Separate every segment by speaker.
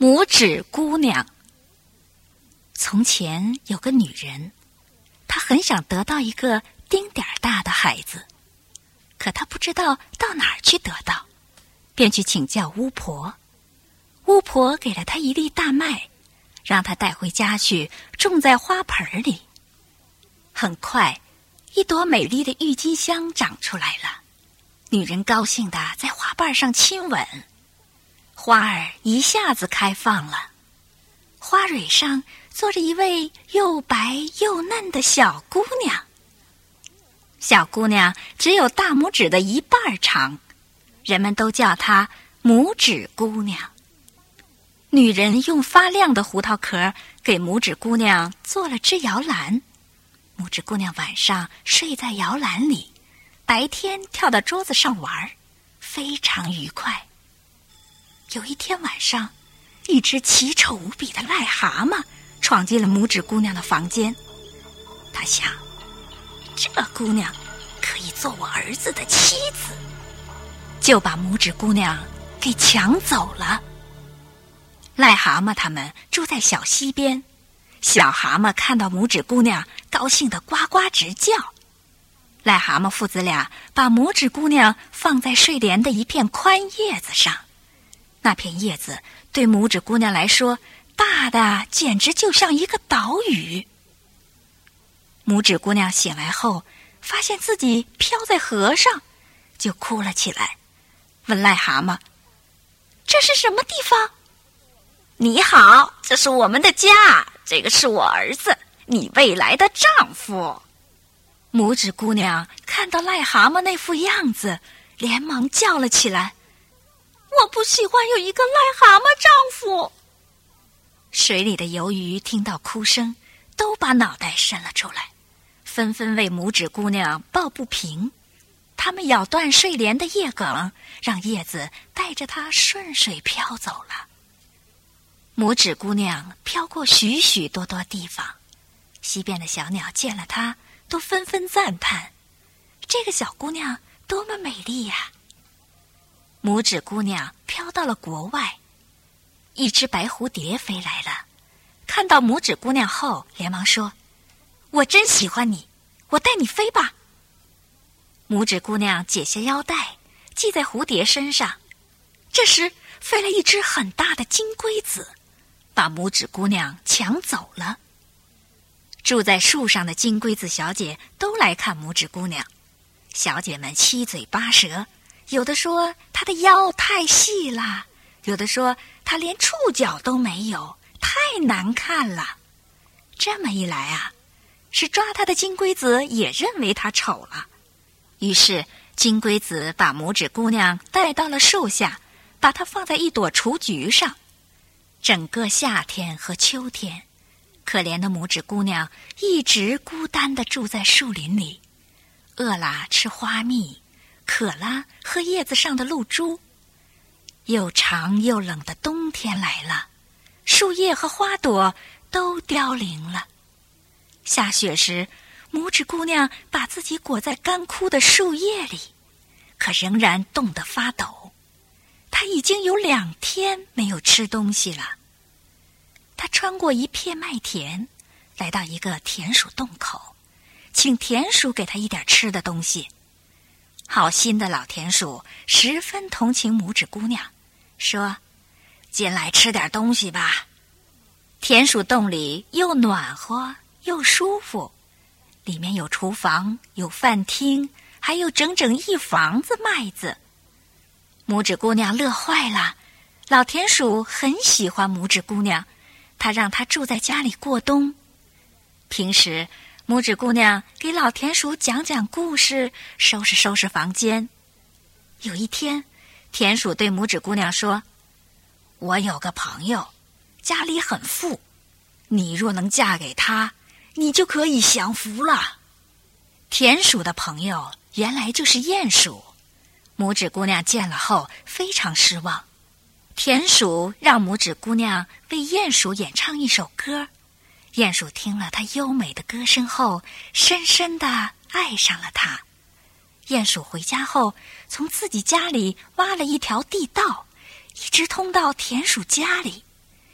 Speaker 1: 拇指姑娘。从前有个女人，她很想得到一个丁点儿大的孩子，可她不知道到哪儿去得到，便去请教巫婆。巫婆给了她一粒大麦，让她带回家去种在花盆里。很快，一朵美丽的郁金香长出来了。女人高兴地在花瓣上亲吻，花儿一下子开放了。花蕊上坐着一位又白又嫩的小姑娘。小姑娘只有大拇指的一半长，人们都叫她拇指姑娘。女人用发亮的胡桃壳给拇指姑娘做了只摇篮，拇指姑娘晚上睡在摇篮里，白天跳到桌子上玩，非常愉快。有一天晚上，一只奇丑无比的癞蛤蟆闯进了拇指姑娘的房间。他想，这姑娘可以做我儿子的妻子，就把拇指姑娘给抢走了。癞蛤蟆他们住在小溪边，小蛤蟆看到拇指姑娘，高兴得呱呱直叫。癞蛤蟆父子俩把拇指姑娘放在睡莲的一片宽叶子上，那片叶子对拇指姑娘来说，大的简直就像一个岛屿。拇指姑娘醒来后，发现自己飘在河上，就哭了起来，问癞蛤蟆：“这是什么地方？”“你好，这是我们的家，这个是我儿子，你未来的丈夫。”拇指姑娘看到癞蛤蟆那副样子，连忙叫了起来：“我不喜欢有一个癞蛤蟆丈夫。”水里的游鱼听到哭声，都把脑袋伸了出来，纷纷为拇指姑娘抱不平。他们咬断睡莲的叶梗，让叶子带着它顺水飘走了。拇指姑娘飘过许许多多地方，溪边的小鸟见了她，都纷纷赞叹：“这个小姑娘多么美丽呀！”拇指姑娘飘到了国外，一只白蝴蝶飞来了，看到拇指姑娘后，连忙说：“我真喜欢你，我带你飞吧。”拇指姑娘解下腰带，系在蝴蝶身上。这时，飞来一只很大的金龟子，把拇指姑娘抢走了。住在树上的金龟子小姐都来看拇指姑娘，小姐们七嘴八舌，有的说她的腰太细了，有的说她连触角都没有，太难看了。这么一来啊，是抓她的金龟子也认为她丑了。于是金龟子把拇指姑娘带到了树下，把她放在一朵雏菊上。整个夏天和秋天，可怜的拇指姑娘一直孤单地住在树林里，饿了吃花蜜，渴了喝叶子上的露珠。又长又冷的冬天来了，树叶和花朵都凋零了。下雪时，拇指姑娘把自己裹在干枯的树叶里，可仍然冻得发抖。她已经有2天没有吃东西了。她穿过一片麦田，来到一个田鼠洞口，请田鼠给她一点吃的东西。好心的老田鼠十分同情拇指姑娘，说：“进来吃点东西吧。”田鼠洞里又暖和又舒服，里面有厨房，有饭厅，还有整整1房子麦子。拇指姑娘乐坏了，老田鼠很喜欢拇指姑娘，他让她住在家里过冬。平时拇指姑娘给老田鼠讲讲故事，收拾收拾房间。有一天，田鼠对拇指姑娘说：“我有个朋友，家里很富，你若能嫁给他，你就可以享福了。”田鼠的朋友原来就是鼹鼠，拇指姑娘见了后非常失望。田鼠让拇指姑娘为鼹鼠演唱一首歌，鼹鼠听了她优美的歌声后，深深地爱上了她。鼹鼠回家后，从自己家里挖了一条地道，一直通到田鼠家里。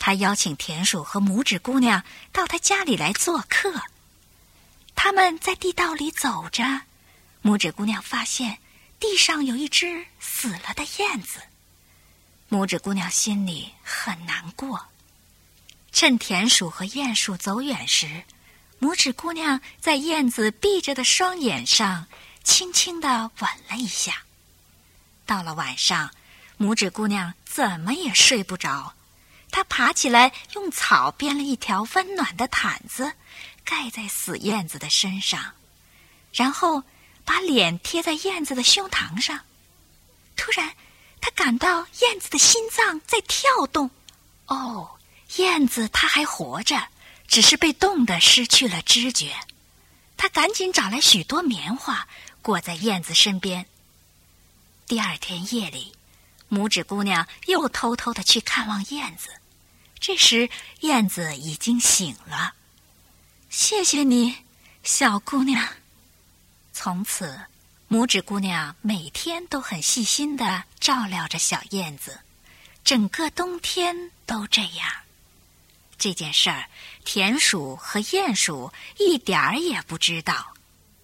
Speaker 1: 他邀请田鼠和拇指姑娘到他家里来做客。他们在地道里走着，拇指姑娘发现地上有一只死了的燕子。拇指姑娘心里很难过。趁田鼠和鼹鼠走远时，拇指姑娘在燕子闭着的双眼上轻轻地吻了一下。到了晚上，拇指姑娘怎么也睡不着，她爬起来用草编了一条温暖的毯子，盖在死燕子的身上，然后把脸贴在燕子的胸膛上。突然，她感到燕子的心脏在跳动。哦，燕子它还活着，只是被冻得失去了知觉。她赶紧找来许多棉花，裹在燕子身边。第二天夜里，拇指姑娘又偷偷地去看望燕子。这时，燕子已经醒了。谢谢你，小姑娘。从此，拇指姑娘每天都很细心地照料着小燕子，整个冬天都这样。这件事儿，田鼠和鼹鼠一点儿也不知道。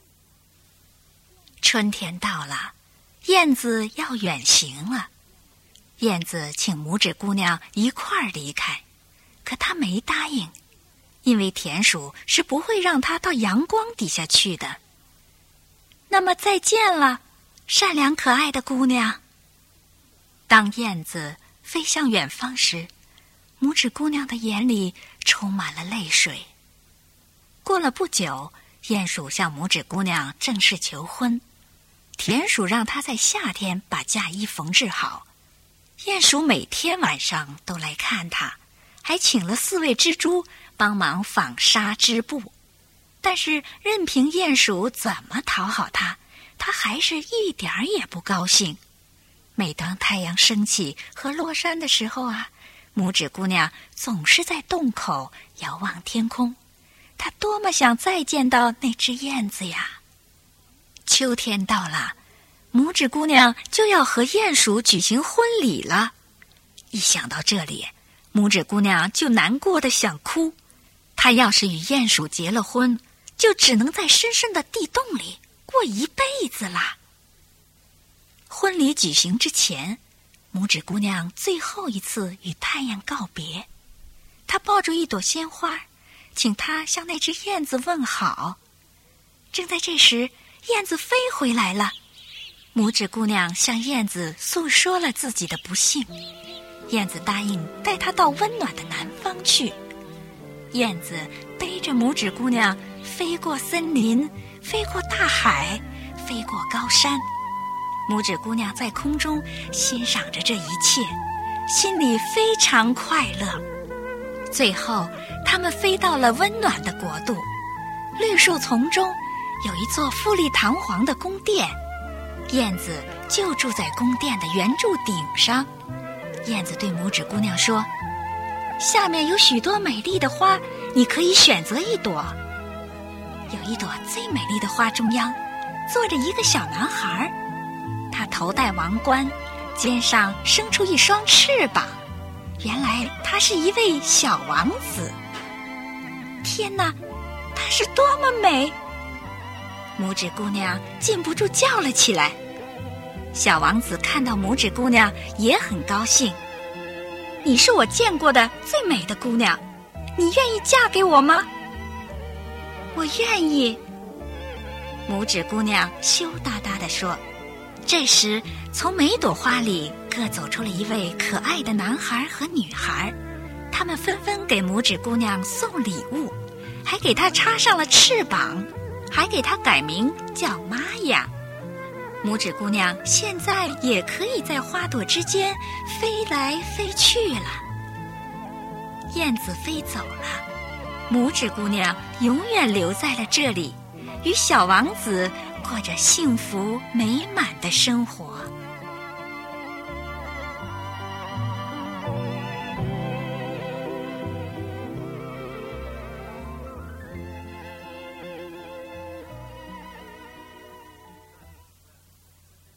Speaker 1: 春天到了，燕子要远行了。燕子请拇指姑娘一块儿离开，可她没答应，因为田鼠是不会让她到阳光底下去的。那么再见了，善良可爱的姑娘。当燕子飞向远方时，拇指姑娘的眼里充满了泪水。过了不久，鼹鼠向拇指姑娘正式求婚。田鼠让她在夏天把嫁衣缝制好。鼹鼠每天晚上都来看她，还请了4位蜘蛛帮忙纺纱织布。但是任凭鼹鼠怎么讨好它，它还是一点儿也不高兴。每当太阳升起和落山的时候啊，拇指姑娘总是在洞口遥望天空。她多么想再见到那只燕子呀！秋天到了，拇指姑娘就要和鼹鼠举行婚礼了。一想到这里，拇指姑娘就难过的想哭。她要是与鼹鼠结了婚，就只能在深深的地洞里过一辈子啦。婚礼举行之前，拇指姑娘最后一次与太阳告别。她抱住一朵鲜花，请它向那只燕子问好。正在这时，燕子飞回来了。拇指姑娘向燕子诉说了自己的不幸，燕子答应带她到温暖的南方去。燕子背着拇指姑娘飞过森林，飞过大海，飞过高山。拇指姑娘在空中欣赏着这一切，心里非常快乐。最后，他们飞到了温暖的国度。绿树丛中有一座富丽堂皇的宫殿，燕子就住在宫殿的圆柱顶上。燕子对拇指姑娘说：“下面有许多美丽的花，你可以选择一朵。”有一朵最美丽的花中央坐着一个小男孩，他头戴王冠，肩上生出一双翅膀。原来他是一位小王子。天哪，他是多么美！拇指姑娘禁不住叫了起来。小王子看到拇指姑娘也很高兴。你是我见过的最美的姑娘，你愿意嫁给我吗？我愿意。拇指姑娘羞答答地说。这时，从每朵花里各走出了一位可爱的男孩和女孩，他们纷纷给拇指姑娘送礼物，还给她插上了翅膀，还给她改名叫玛雅。拇指姑娘现在也可以在花朵之间飞来飞去了。燕子飞走了，拇指姑娘永远留在了这里，与小王子过着幸福美满的生活。